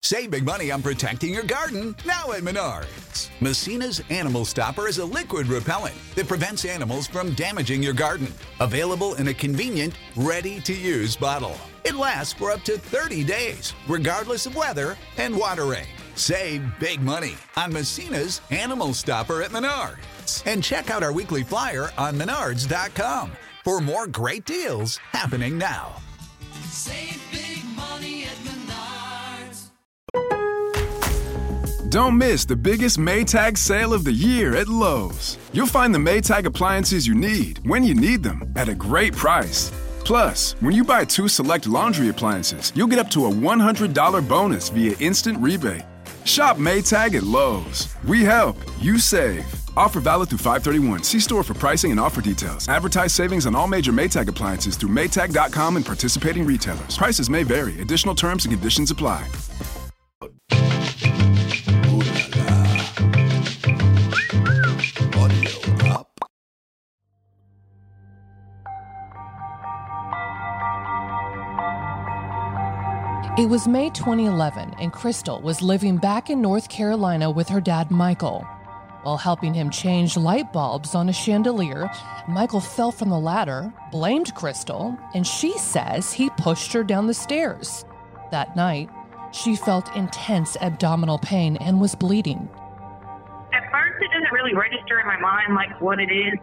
Save big money on protecting your garden now at Menards. Messina's Animal Stopper is a liquid repellent that prevents animals from damaging your garden. Available in a convenient, ready-to-use bottle. It lasts for up to 30 days, regardless of weather and watering. Save big money on Messina's Animal Stopper at Menards. And check out our weekly flyer on Menards.com for more great deals happening now. Save big money at Menards. Don't miss the biggest Maytag sale of the year at Lowe's. You'll find the Maytag appliances you need when you need them at a great price. Plus, when you buy 2 select laundry appliances, you'll get up to a $100 bonus via instant rebate. Shop Maytag at Lowe's. We help, you save. Offer valid through 5/31. See store for pricing and offer details. Advertise savings on all major Maytag appliances through Maytag.com and participating retailers. Prices may vary. Additional terms and conditions apply. It was May 2011, and Crystal was living back in North Carolina with her dad, Michael. While helping him change light bulbs on a chandelier, Michael fell from the ladder, blamed Crystal, and she says he pushed her down the stairs. That night, she felt intense abdominal pain and was bleeding. At first, it doesn't really register in my mind, like, what it is.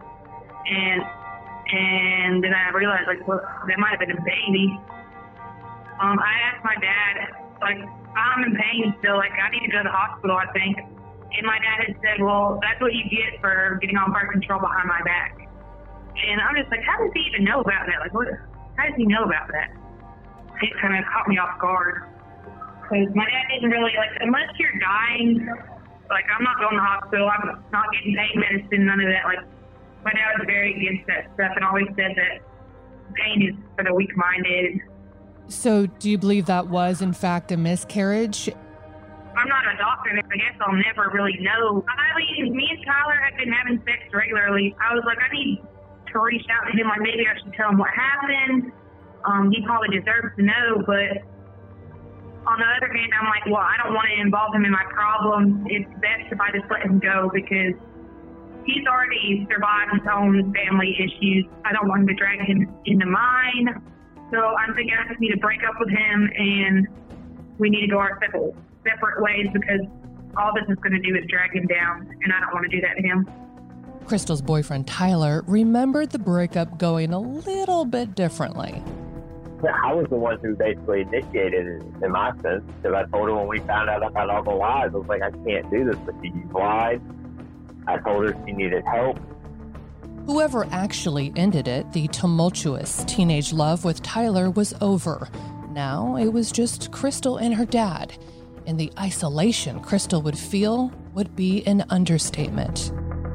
And then I realized, like, well, that might have been a baby. I asked my dad, like, I'm in pain still, like, I need to go to the hospital, I think. And my dad had said, well, that's what you get for getting on birth control behind my back. And I'm just like, how does he even know about that? Like, how does he know about that? It kind of caught me off guard. Because my dad didn't really, like, unless you're dying, like, I'm not going to the hospital, I'm not getting pain medicine, none of that. Like, my dad was very against that stuff and always said that pain is for the weak-minded. So do you believe that was, in fact, a miscarriage? I'm not a doctor, and I guess I'll never really know. Me and Tyler had been having sex regularly. I was like, I need to reach out to him, like, maybe I should tell him what happened. He probably deserves to know, but on the other hand, I'm like, well, I don't want to involve him in my problems. It's best if I just let him go because he's already survived his own family issues. I don't want him to drag him into mine. So I'm thinking I just need to break up with him and we need to go our separate ways because all this is going to do is drag him down and I don't want to do that to him. Crystal's boyfriend, Tyler, remembered the breakup going a little bit differently. I was the one who basically initiated it in my sense because I told her when we found out about all the lies, I was like, I can't do this with you. You've lied. I told her she needed help. Whoever actually ended it, the tumultuous teenage love with Tyler, was over. Now it was just Crystal and her dad, and the isolation Crystal would feel would be an understatement.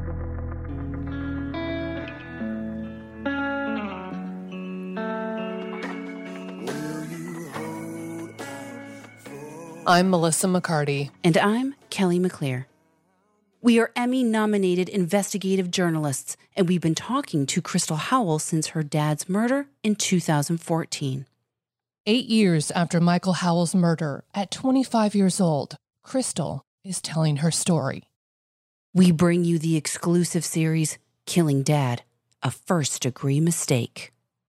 I'm Melissa McCarty. And I'm Kelly McClear. We are Emmy-nominated investigative journalists, and we've been talking to Crystal Howell since her dad's murder in 2014. 8 years after Michael Howell's murder, at 25 years old, Crystal is telling her story. We bring you the exclusive series, Killing Dad, a first-degree mistake.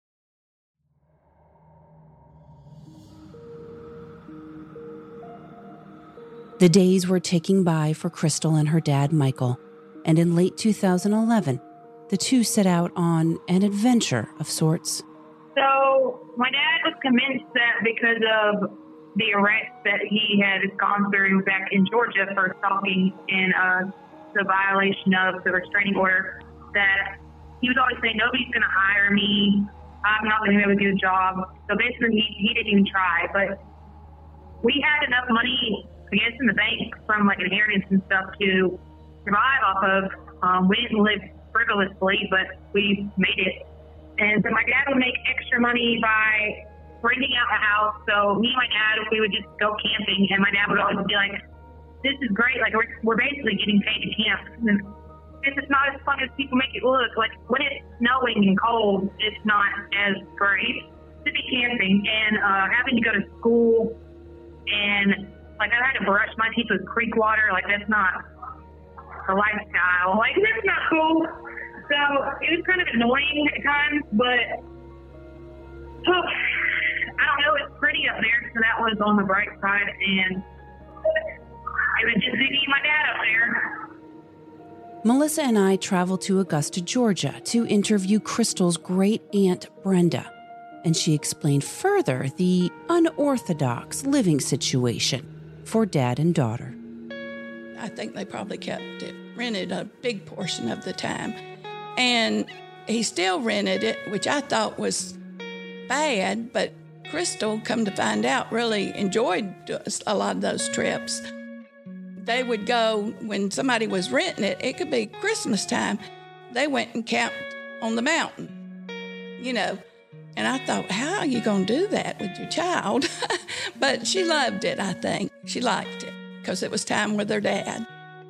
The days were ticking by for Crystal and her dad, Michael, and in late 2011, the two set out on an adventure of sorts. So my dad was convinced that because of the arrest that he had gone through back in Georgia for stalking and the violation of the restraining order, that he was always saying, nobody's going to hire me. I'm not going to be able to do a job. So basically, he didn't even try. But we had enough money, I guess, in the bank from like inheritance and stuff to survive off of. We didn't live frivolously, but we made it. And so my dad would make extra money by renting out a house. So me and my dad, we would just go camping, and my dad would always be like, this is great. Like, we're basically getting paid to camp. And it's not as fun as people make it look. Like, when it's snowing and cold, it's not as great to be camping and having to go to school and Like, I had to brush my teeth with creek water. Like, that's not the lifestyle. Like, that's not cool. So it was kind of annoying at times, but I don't know. It's pretty up there, so that was on the bright side. And it was just Ziggy and my dad up there. Melissa and I traveled to Augusta, Georgia to interview Crystal's great-aunt Brenda, and she explained further the unorthodox living situation for Dad and daughter. I think they probably kept it rented a big portion of the time. And he still rented it, which I thought was bad, but Crystal, come to find out, really enjoyed a lot of those trips. They would go, when somebody was renting it, it could be Christmas time, they went and camped on the mountain, you know. And I thought, how are you going to do that with your child? But she loved it, I think. She liked it because it was time with her dad.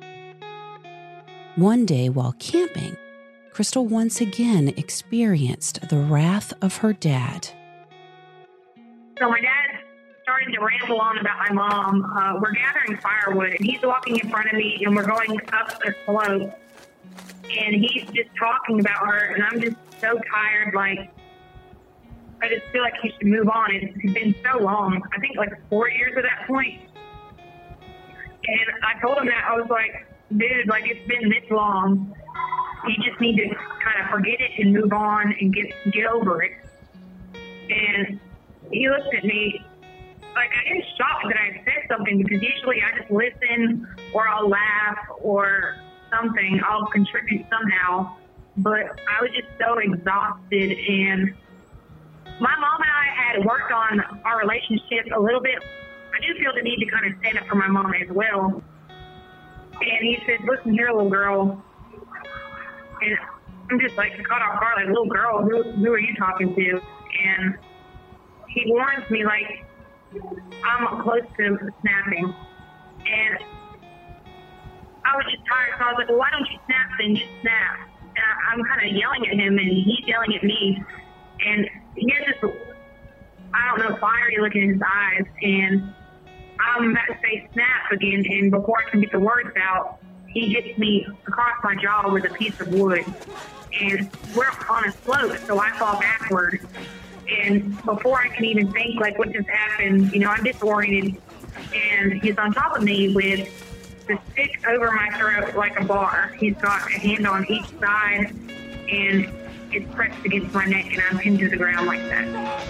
One day while camping, Crystal once again experienced the wrath of her dad. So my dad started to ramble on about my mom. We're gathering firewood, and he's walking in front of me, and we're going up a slope. And he's just talking about her, and I'm just so tired, like, I just feel like he should move on. It's been so long. I think like 4 years at that point. And I told him that. I was like, dude, like, it's been this long. You just need to kind of forget it and move on and get over it. And he looked at me like I was shocked that I said something, because usually I just listen or I'll laugh or something. I'll contribute somehow. But I was just so exhausted, and my mom and I had worked on our relationship a little bit. I do feel the need to kind of stand up for my mom as well. And he said, listen here, little girl. And I'm just like caught off guard, like, little girl, who are you talking to? And he warns me, like, I'm close to snapping. And I was just tired, so I was like, well, why don't you snap then? Just snap. And I'm kind of yelling at him, and he's yelling at me. And he has this, I don't know, fiery look in his eyes, and I'm about to say snap again, and before I can get the words out, he hits me across my jaw with a piece of wood. And we're on a slope, so I fall backward. And before I can even think, like, what just happened, you know, I'm disoriented, and he's on top of me with the stick over my throat like a bar. He's got a hand on each side, and it's pressed against my neck, and I'm pinned to the ground like that.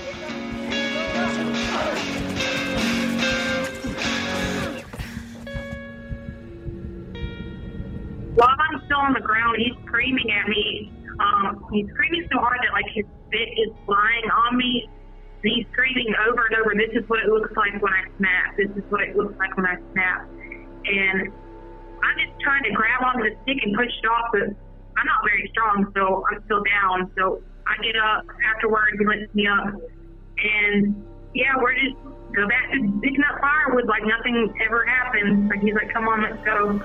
While I'm still on the ground, he's screaming at me. He's screaming so hard that, like, his spit is flying on me. And he's screaming over and over, this is what it looks like when I snap. This is what it looks like when I snap. And I'm just trying to grab onto the stick and push it off, but I'm not very strong, so I'm still down. So I get up afterwards, he lifts me up. And, yeah, we're just go back to picking up firewood like nothing ever happened. Like, he's like, come on, let's go.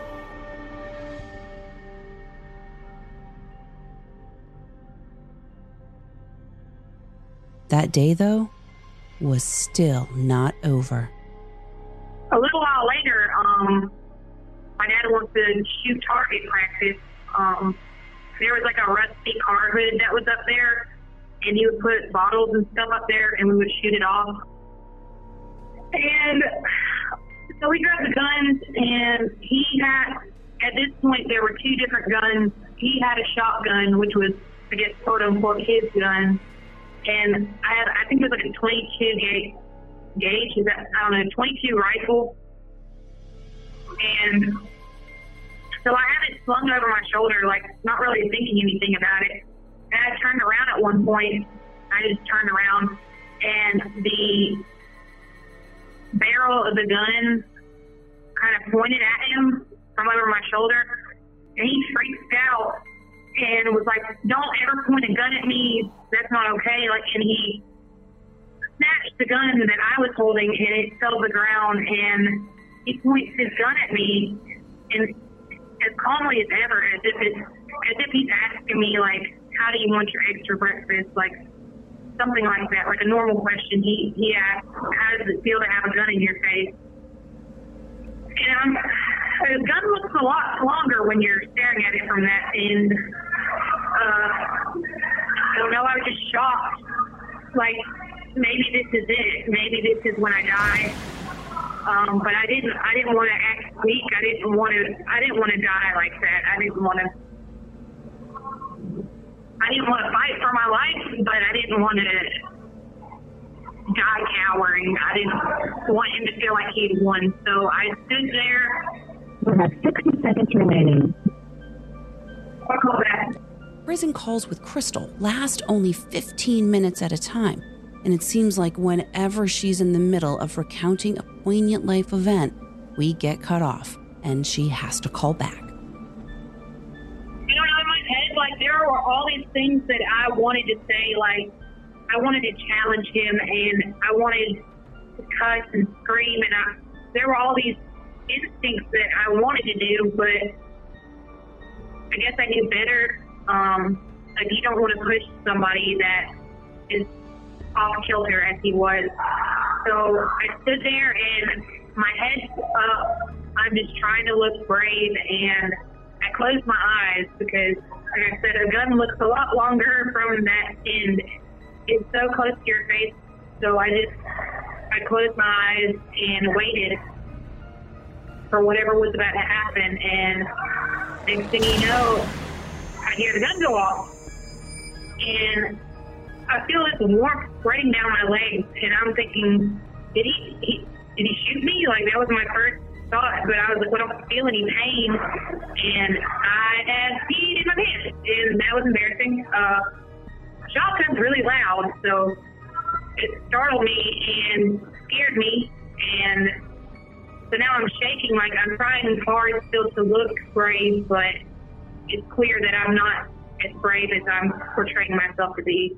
That day, though, was still not over. A little while later, my dad wants to shoot target practice. There was like a rusty car hood that was up there, and he would put bottles and stuff up there, and we would shoot it off. And so we grabbed the guns, and he had, at this point, there were two different guns. He had a shotgun, which was, I guess, quote unquote, his gun. And I think it was like a 22 gauge, is that, I don't know, 22 rifle. And so I had it slung over my shoulder, like not really thinking anything about it. And I turned around at one point. I just turned around, and the barrel of the gun kind of pointed at him from over my shoulder. And he freaked out and was like, don't ever point a gun at me. That's not okay. Like, and he snatched the gun that I was holding, and it fell to the ground, and he points his gun at me, and as calmly as ever, as if he's asking me, like, how do you want your extra breakfast? Like, something like that, like a normal question. He asked, how does it feel to have a gun in your face? The gun looks a lot longer when you're staring at it from that end. I don't know, I was just shocked. Like, maybe this is it. Maybe this is when I die. But I didn't want to act weak. I didn't want to die like that. I didn't want to fight for my life, but I didn't want to die cowering. I didn't want him to feel like he'd won. So I stood there. We have 60 seconds remaining. I'll call back. Prison calls with Crystal last only 15 minutes at a time, and it seems like whenever she's in the middle of recounting a poignant life event, we get cut off, and she has to call back. I don't know, in my head, like, there were all these things that I wanted to say, like, I wanted to challenge him, and I wanted to cuss and scream, and there were all these instincts that I wanted to do, but I guess I knew better. Like, you don't want to push somebody that is off kilter as he was. So I stood there and my head's up. I'm just trying to look brave, and I closed my eyes because, like I said, a gun looks a lot longer from that end. It's so close to your face. So I closed my eyes and waited for whatever was about to happen. And next thing you know, I hear the gun go off, and I feel this warmth spreading down my legs, and I'm thinking, did he shoot me? Like, that was my first thought, but I was like, well, I don't feel any pain, and I had peed in my pants, and that was embarrassing. Shotgun's really loud, so it startled me and scared me, and so now I'm shaking, like I'm trying hard still to look brave, but it's clear that I'm not as brave as I'm portraying myself to be.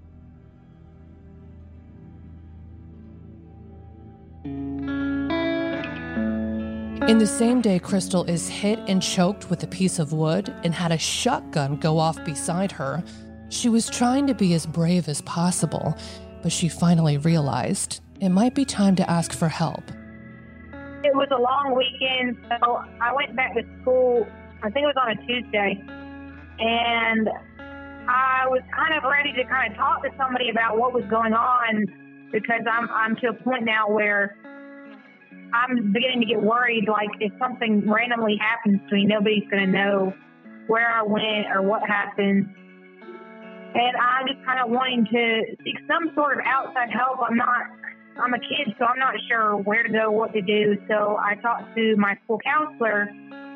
In the same day Crystal is hit and choked with a piece of wood and had a shotgun go off beside her, she was trying to be as brave as possible, but she finally realized it might be time to ask for help. It was a long weekend, so I went back to school, I think it was on a Tuesday, and I was kind of ready to kind of talk to somebody about what was going on, because I'm to a point now where I'm beginning to get worried, like if something randomly happens to me, nobody's going to know where I went or what happened. And I'm just kind of wanting to seek some sort of outside help. I'm a kid, so I'm not sure where to go, what to do. So I talked to my school counselor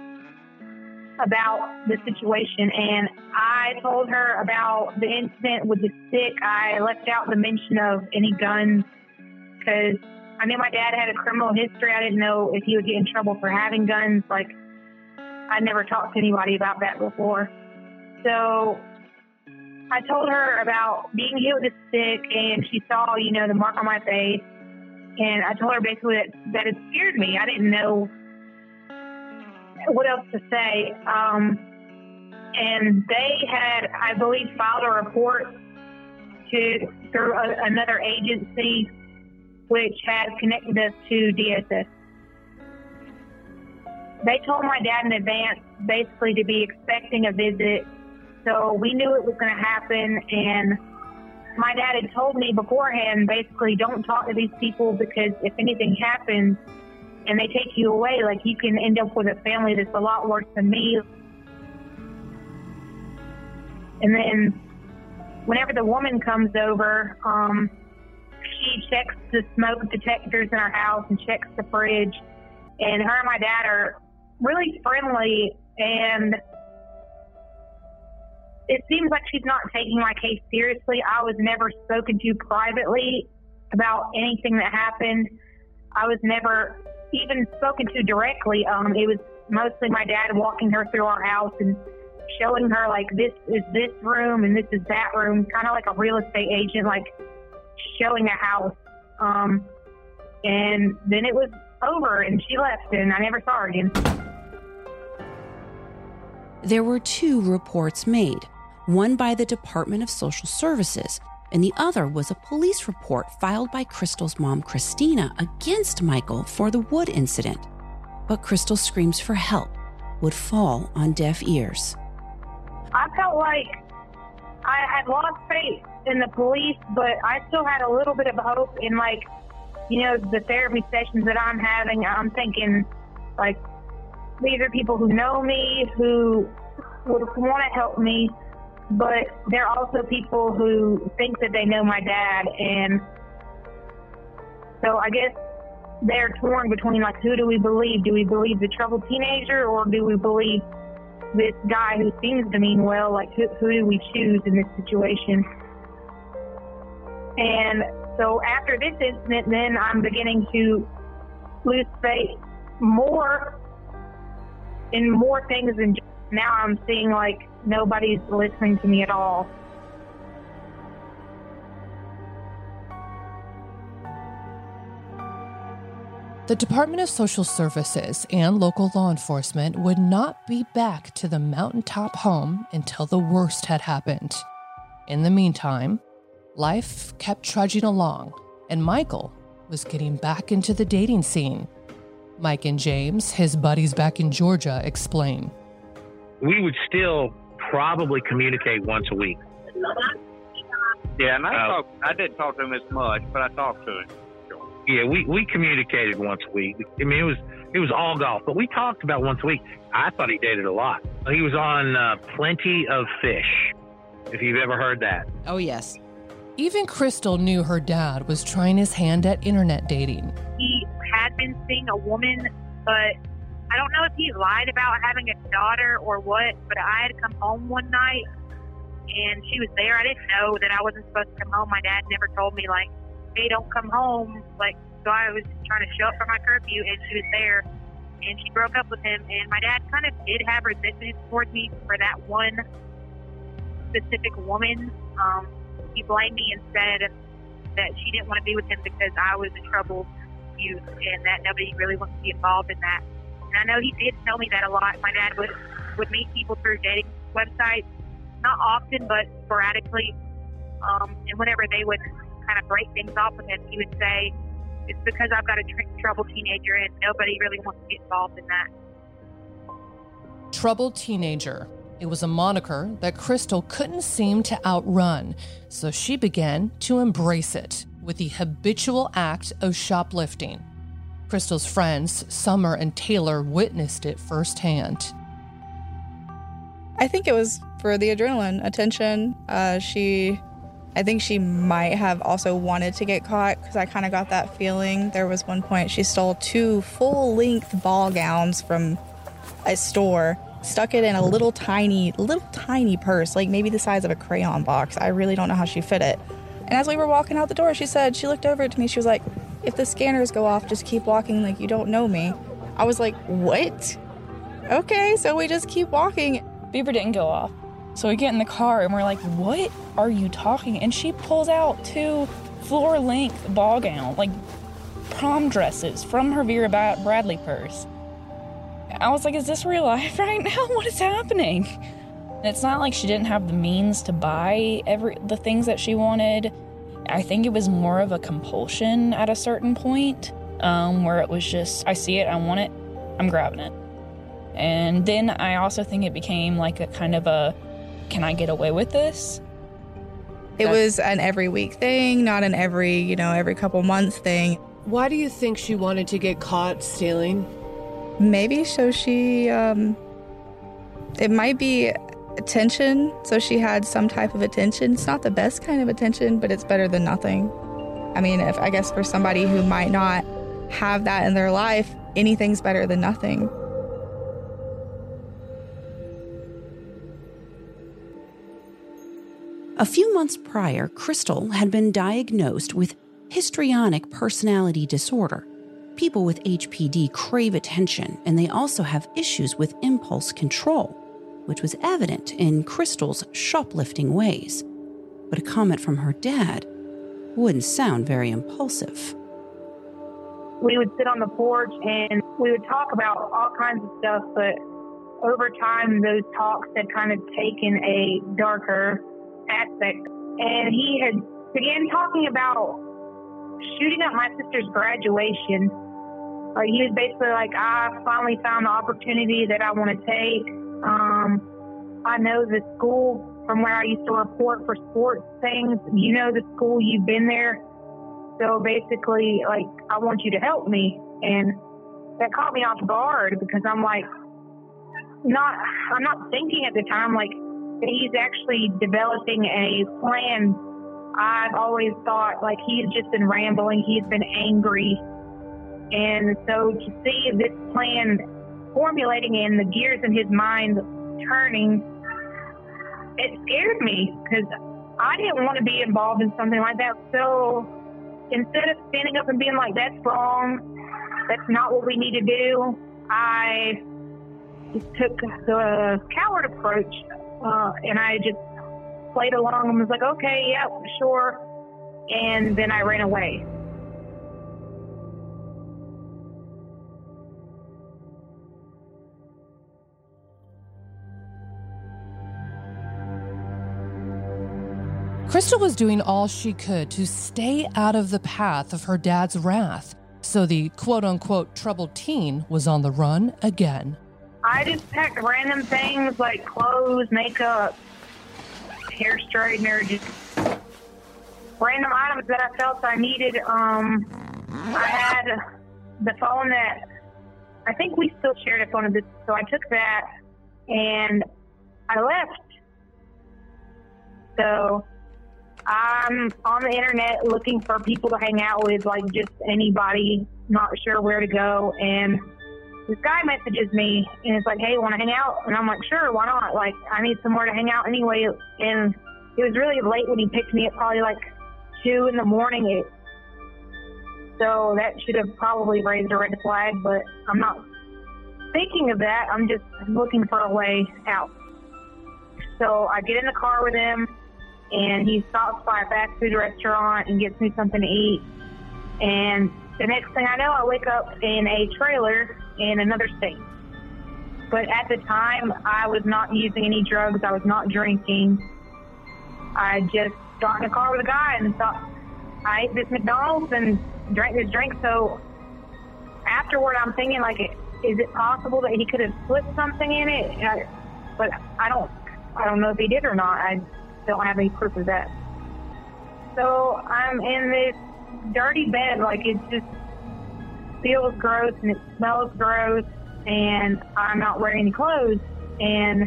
about the situation, and I told her about the incident with the stick. I left out the mention of any guns because I knew my dad had a criminal history. I didn't know if he would get in trouble for having guns. Like, I'd never talked to anybody about that before. So I told her about being hit with a stick, and she saw, the mark on my face. And I told her basically that it scared me. I didn't know what else to say. And they had, I believe, filed a report through another agency, which had connected us to DSS. They told my dad in advance, basically, to be expecting a visit. So we knew it was going to happen, and my dad had told me beforehand, basically, don't talk to these people because if anything happens and they take you away, like, you can end up with a family that's a lot worse than me. And then whenever the woman comes over, she checks the smoke detectors in our house and checks the fridge. And her and my dad are really friendly, and it seems like she's not taking my case seriously. I was never spoken to privately about anything that happened. I was never even spoken to directly. It was mostly my dad walking her through our house and showing her, like, this is this room and this is that room, kind of like a real estate agent, like showing a house. And then it was over and she left and I never saw her again. There were 2 reports made, one by the Department of Social Services, and the other was a police report filed by Crystal's mom, Christina, against Michael for the wood incident. But Crystal's screams for help would fall on deaf ears. I felt like I had lost faith in the police, but I still had a little bit of hope in, like, you know, the therapy sessions that I'm having. I'm thinking, like, these are people who know me, who would want to help me, but they're also people who think that they know my dad. And so I guess they're torn between, like, who do we believe? Do we believe the troubled teenager, or do we believe this guy who seems to mean well? Like, who do we choose in this situation? And so after this incident, then I'm beginning to lose faith more in more things than just, now I'm seeing like nobody's listening to me at all. The Department of Social Services and local law enforcement would not be back to the mountaintop home until the worst had happened. In the meantime, life kept trudging along, and Michael was getting back into the dating scene. Mike and James, his buddies back in Georgia, explain. We would still probably communicate once a week. Yeah, and I didn't talk to him as much, but I talked to him. Yeah, we communicated once a week. I mean, it was all golf, but we talked about once a week. I thought he dated a lot. He was on Plenty of Fish, if you've ever heard that. Oh, yes. Even Crystal knew her dad was trying his hand at internet dating. He had been seeing a woman, but I don't know if he lied about having a daughter or what, but I had come home one night and she was there. I didn't know that I wasn't supposed to come home. My dad never told me, like, hey, don't come home. Like, so I was trying to show up for my curfew, and she was there, and she broke up with him. And my dad kind of did have resentment towards me for that one specific woman. He blamed me and said that she didn't want to be with him because I was a troubled youth and that nobody really wants to be involved in that. And I know he did tell me that a lot. My dad would meet people through dating websites, not often, but sporadically. And whenever they would kind of break things off with him, he would say, it's because I've got a troubled teenager and nobody really wants to get involved in that. Troubled teenager. It was a moniker that Crystal couldn't seem to outrun, so she began to embrace it with the habitual act of shoplifting. Crystal's friends, Summer and Taylor, witnessed it firsthand. I think it was for the adrenaline, attention. I think she might have also wanted to get caught because I kind of got that feeling. There was one point she stole 2 full-length ball gowns from a store, stuck it in a little tiny purse, like maybe the size of a crayon box. I really don't know how she fit it. And as we were walking out the door, she looked over to me, she was like, if the scanners go off, just keep walking like you don't know me. I was like, what? Okay, so we just keep walking. Beaver didn't go off. So we get in the car and we're like, what are you talking? And she pulls out 2 floor-length ball gowns, like prom dresses from her Vera Bradley purse. I was like, is this real life right now? What is happening? And it's not like she didn't have the means to buy the things that she wanted. I think it was more of a compulsion at a certain point, where it was just, I see it, I want it, I'm grabbing it. And then I also think it became like a kind of a, can I get away with this? It was an every week thing, not an every couple months thing. Why do you think she wanted to get caught stealing? Maybe so she, it might be attention, so she had some type of attention. It's not the best kind of attention, but it's better than nothing. I mean, I guess for somebody who might not have that in their life, anything's better than nothing. A few months prior, Crystal had been diagnosed with histrionic personality disorder. People with HPD crave attention, and they also have issues with impulse control, which was evident in Crystal's shoplifting ways. But a comment from her dad wouldn't sound very impulsive. We would sit on the porch and we would talk about all kinds of stuff, but over time those talks had kind of taken a darker aspect. And he had began talking about shooting up my sister's graduation Like, he was basically like, I finally found the opportunity that I want to take. I know the school from where I used to report for sports things. You know the school, you've been there. So basically, like, I want you to help me. And that caught me off guard because I'm like, I'm not thinking at the time, like, that he's actually developing a plan. I've always thought, like, he's just been rambling. He's been angry. And so to see this plan formulating and the gears in his mind turning, it scared me because I didn't want to be involved in something like that. So instead of standing up and being like, that's wrong, that's not what we need to do, I just took the coward approach and I just played along and was like, okay, yeah, sure. And then I ran away. Crystal was doing all she could to stay out of the path of her dad's wrath, so the quote-unquote troubled teen was on the run again. I just packed random things like clothes, makeup, hair straightener, just random items that I felt I needed. I had the phone that, I think we still shared a phone of this, so I took that and I left. So I'm on the internet looking for people to hang out with, like just anybody, not sure where to go. And this guy messages me and it's like, hey, want to hang out? And I'm like, sure, why not? Like, I need somewhere to hang out anyway. And it was really late when he picked me up, probably like 2 a.m. So that should have probably raised a red flag, but I'm not thinking of that. I'm just looking for a way out. So I get in the car with him, and he stops by a fast food restaurant and gets me something to eat. And the next thing I know, I wake up in a trailer in another state. But at the time, I was not using any drugs. I was not drinking. I just got in a car with a guy and thought, I ate this McDonald's and drank this drink. So afterward, I'm thinking, like, is it possible that he could have slipped something in it? But I don't know if he did or not. I don't have any proof of that. So I'm in this dirty bed, like it just feels gross and it smells gross, and I'm not wearing any clothes. And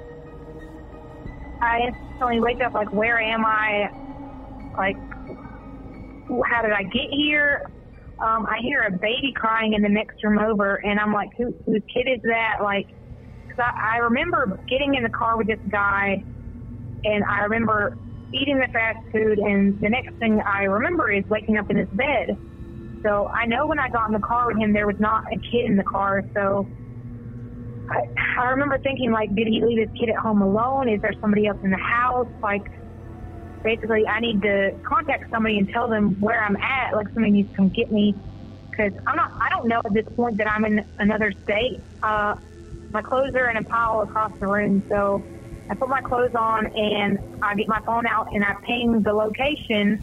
I instantly wake up like, where am I? Like, how did I get here? I hear a baby crying in the next room over, and I'm like, whose kid is that? Like, because I remember getting in the car with this guy, and I remember eating the fast food, and the next thing I remember is waking up in this bed. So I know when I got in the car with him, there was not a kid in the car. So I remember thinking, like, did he leave his kid at home alone? Is there somebody else in the house? Like, basically, I need to contact somebody and tell them where I'm at. Like, somebody needs to come get me, because I don't know at this point that I'm in another state. My clothes are in a pile across the room, so I put my clothes on and I get my phone out and I ping the location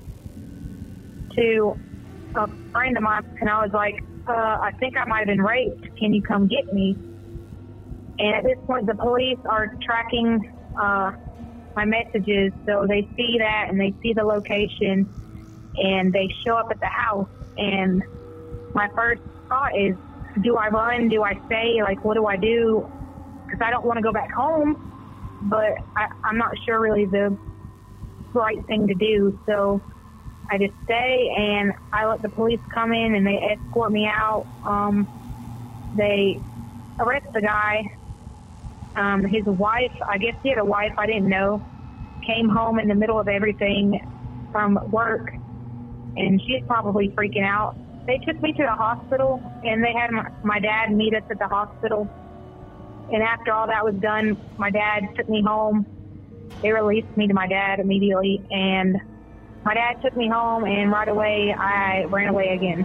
to a friend of mine, and I was like, I think I might have been raped. Can you come get me? And at this point, the police are tracking my messages, so they see that and they see the location and they show up at the house. And my first thought is, do I run? Do I stay? Like, what do I do? Because I don't want to go back home, but I'm not sure really the right thing to do. So I just stay and I let the police come in and they escort me out. They arrest the guy. His wife, I guess he had a wife, I didn't know, came home in the middle of everything from work, and she's probably freaking out. They took me to the hospital, and they had my dad meet us at the hospital. And after all that was done, my dad took me home. They released me to my dad immediately, and my dad took me home, and right away I ran away again.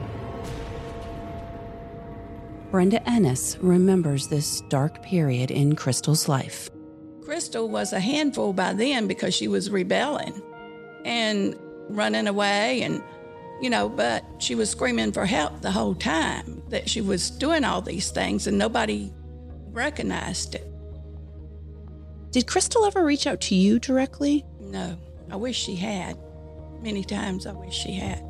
Brenda Ennis remembers this dark period in Crystal's life. Crystal was a handful by then because she was rebelling and running away and but she was screaming for help the whole time, that she was doing all these things and nobody recognized it. Did Crystal ever reach out to you directly? No, I wish she had. Many times I wish she had.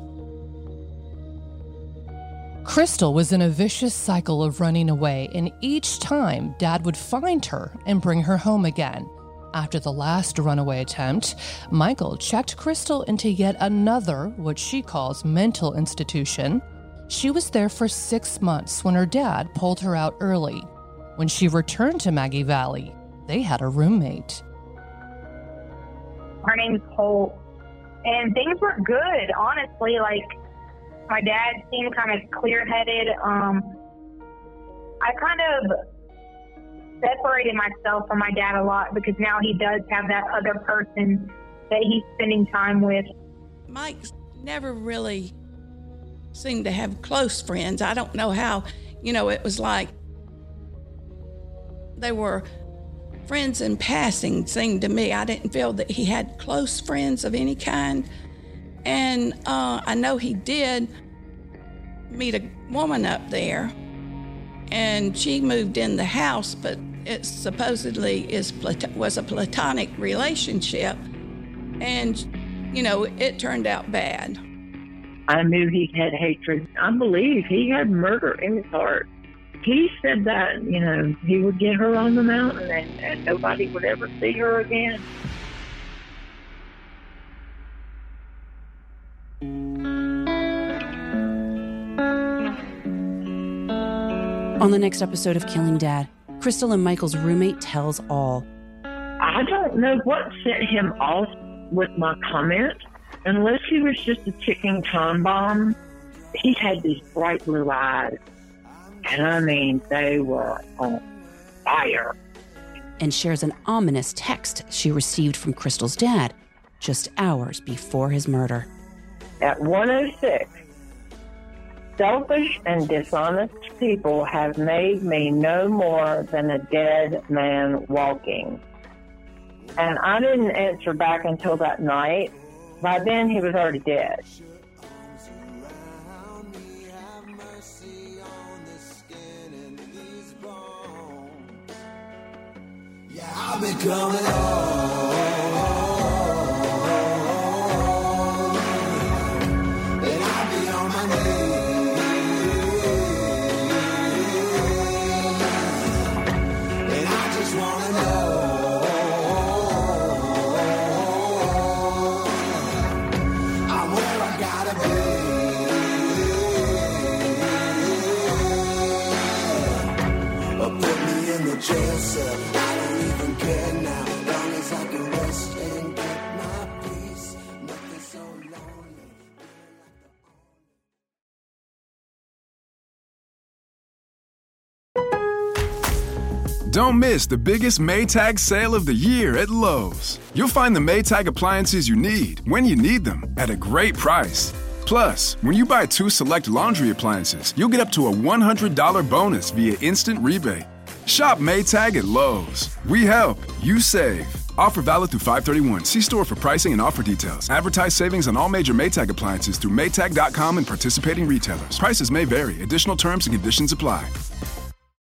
Crystal was in a vicious cycle of running away, and each time Dad would find her and bring her home again. After the last runaway attempt, Michael checked Crystal into yet another, what she calls, mental institution. She was there for 6 months when her dad pulled her out early. When she returned to Maggie Valley, they had a roommate. Her name's Holt, and things were good, honestly. Like, my dad seemed kind of clear-headed. I kind of separated myself from my dad a lot because now he does have that other person that he's spending time with. Mike never really seemed to have close friends. I don't know how, it was like they were friends in passing, seemed to me. I didn't feel that he had close friends of any kind. And I know he did meet a woman up there, and she moved in the house, but it supposedly was a platonic relationship, and it turned out bad. I knew he had hatred. I believe he had murder in his heart. He said that he would get her on the mountain and nobody would ever see her again. On the next episode of Killing Dad, Crystal and Michael's roommate tells all. I don't know what set him off with my comment, unless he was just a ticking time bomb. He had these bright blue eyes, and they were on fire. And shares an ominous text she received from Crystal's dad just hours before his murder. At 1:06, selfish and dishonest people have made me no more than a dead man walking. And I didn't answer back until that night. By then, he was already dead. I've been coming home, and I'll be on my knees, and I just want to know I'm where I gotta be. Put me in the jail cell. Don't miss the biggest Maytag sale of the year at Lowe's. You'll find the Maytag appliances you need when you need them at a great price. Plus, when you buy 2 select laundry appliances, you'll get up to a $100 bonus via instant rebate. Shop Maytag at Lowe's. We help, you save. Offer valid through 5/31. See store for pricing and offer details. Advertise savings on all major Maytag appliances through Maytag.com and participating retailers. Prices may vary. Additional terms and conditions apply.